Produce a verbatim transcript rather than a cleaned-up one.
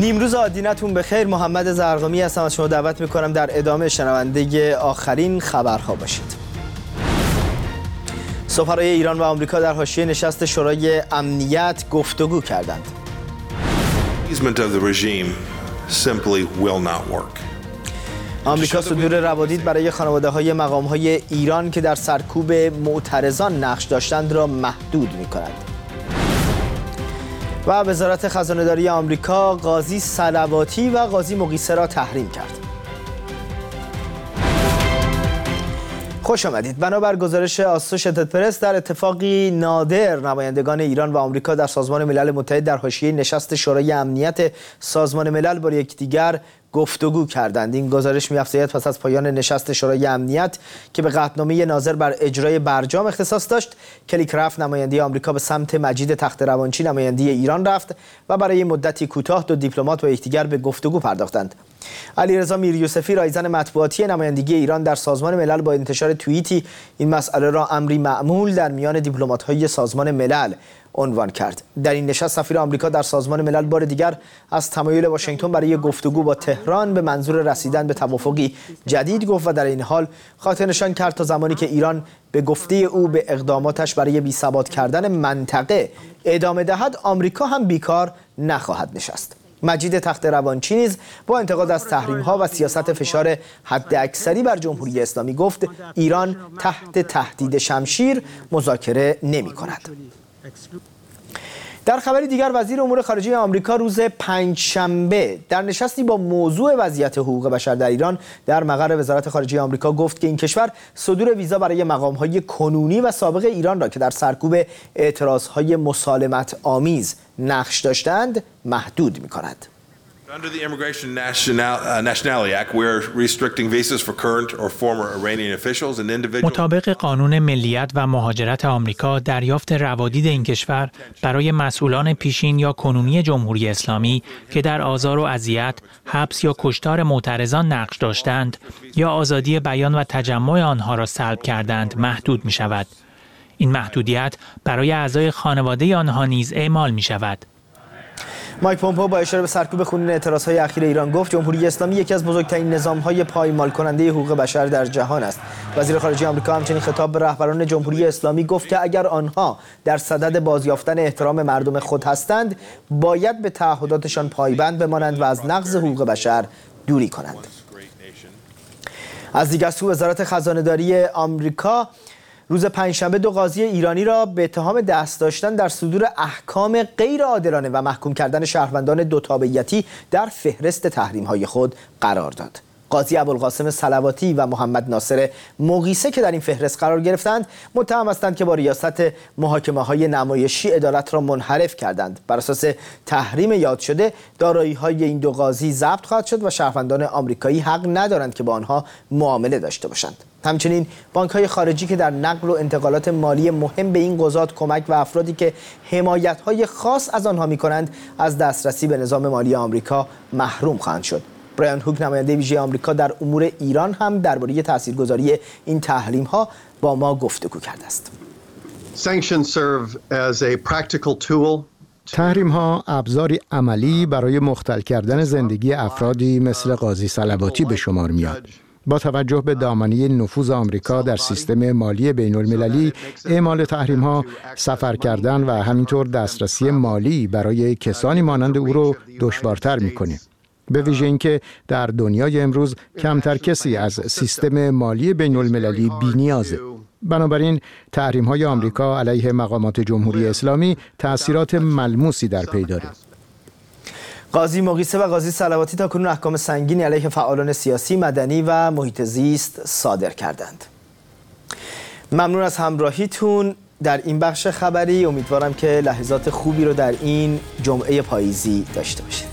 نیمروز آدینتون بخیر. محمد زرقامی هستم، از شما دعوت میکنم در ادامه شنونده آخرین خبرها باشید. سفرای ایران و آمریکا در حاشیه نشست شورای امنیت گفتگو کردند. آمریکا صدور روادید برای خانواده‌های مقام‌های ایران که در سرکوب معترضان نقش داشتند را محدود می‌کند. و وزارت خزانه‌داری آمریکا قاضی صلواتی و قاضی مقیسه را تحریم کرد. خوش آمدید. بنابر گزارش آسوشیتد پرس، در اتفاقی نادر نمایندگان ایران و آمریکا در سازمان ملل متحد در حاشیه نشست شورای امنیت سازمان ملل با یکدیگر گفتگو کردند. این گزارش می‌افزاید پس از پایان نشست شورای امنیت که به قطعنامه ناظر بر اجرای برجام اختصاص داشت، کلیکرافت نماینده آمریکا به سمت مجید تخت‌روانچی نماینده ایران رفت و برای مدتی کوتاه دو دیپلمات با یکدیگر به گفتگو پرداختند. علیرضا میریوسفی، رایزن مطبوعاتی نمایندگی ایران در سازمان ملل، با انتشار توییتی این مسئله را امری معمول در میان دیپلمات‌های سازمان ملل عنوان کرد. در این نشست سفیر آمریکا در سازمان ملل بار دیگر از تمایل واشنگتن برای گفتگو با تهران به منظور رسیدن به توافقی جدید گفت و در این حال خاطر نشان کرد تا زمانی که ایران به گفته او به اقداماتش برای بی‌ثبات کردن منطقه ادامه دهد، آمریکا هم بیکار نخواهد نشست. مجید تخت‌روانچی نیز با انتقاد از تحریم‌ها و سیاست فشار حداکثری بر جمهوری اسلامی گفت ایران تحت تهدید شمشیر مذاکره نمی‌کند. در خبری دیگر، وزیر امور خارجه آمریکا روز پنجشنبه در نشستی با موضوع وضعیت حقوق بشر در ایران در مقر وزارت خارجه آمریکا گفت که این کشور صدور ویزا برای مقام‌های کنونی و سابق ایران را که در سرکوب اعتراض‌های مسالمت آمیز نقش داشتند محدود می‌کند. Under the Immigration National, uh, Nationality Act, we are restricting visas for current or former Iranian officials and individuals. مطابق قانون ملیت و مهاجرت آمریکا، دریافت روادید این کشور برای مسئولان پیشین یا کنونی جمهوری اسلامی که در آزار و اذیت، حبس یا کشتار معترضان نقش داشتند یا آزادی بیان و تجمع آنها را سلب کردند محدود می شود. این محدودیت برای اعضای خانواده آنها نیز اعمال می شود. مایک پومپئو با اشاره به سرکوب خونین اعتراض‌های اخیر ایران گفت جمهوری اسلامی یکی از بزرگترین نظام‌های پایمال کننده حقوق بشر در جهان است. وزیر خارجه آمریکا همچنین خطاب به رهبران جمهوری اسلامی گفت که اگر آنها در صدد بازیافتن احترام مردم خود هستند، باید به تعهداتشان پایبند بمانند و از نقض حقوق بشر دوری کنند. از دیگر سو، وزارت خزانه‌داری آمریکا روز پنجشنبه دو قاضی ایرانی را به اتهام دست داشتن در صدور احکام غیر عادلانه و محکوم کردن شهروندان دو تابعیتی در فهرست تحریم‌های خود قرار داد. قاضی ابوالقاسم صلواتی و محمد ناصر مقیسه که در این فهرست قرار گرفتند، متهم هستند که با ریاست محاکمه‌های نمایشی عدالت را منحرف کردند. بر اساس تحریم یاد شده، دارایی‌های این دو قاضی ضبط خواهد شد و شهروندان آمریکایی حق ندارند که با آنها معامله داشته باشند. همچنین بانک‌های خارجی که در نقل و انتقالات مالی مهم به این قضات کمک و افرادی که حمایت‌های خاص از آنها می‌کنند از دسترسی به نظام مالی آمریکا محروم خواهند شد. برایان هوک، نماینده ویژه آمریکا در امور ایران، هم درباره تاثیرگذاری این تحریم‌ها با ما گفتگو کرده است. تحریم‌ها ابزاری عملی برای مختل کردن زندگی افرادی مثل قاضی صلواتی به شمار میاد. با توجه به دامنه نفوذ آمریکا در سیستم مالی بین‌المللی، اعمال تحریم‌ها سفر کردن و همینطور دسترسی مالی برای کسانی مانند او رو دشوارتر می‌کنه. به ویژه اینکه در دنیای امروز کمتر کسی از سیستم مالی بین‌المللی بی‌نیازه. بنابراین تحریم‌های آمریکا علیه مقامات جمهوری اسلامی تأثیرات ملموسی در پی داره. قاضی مقیسه و قاضی صلواتی تاکنون احکام سنگینی علیه فعالان سیاسی، مدنی و محیط زیست صادر کردند. ممنون از همراهیتون در این بخش خبری. امیدوارم که لحظات خوبی رو در این جمعه پاییزی داشته باشید.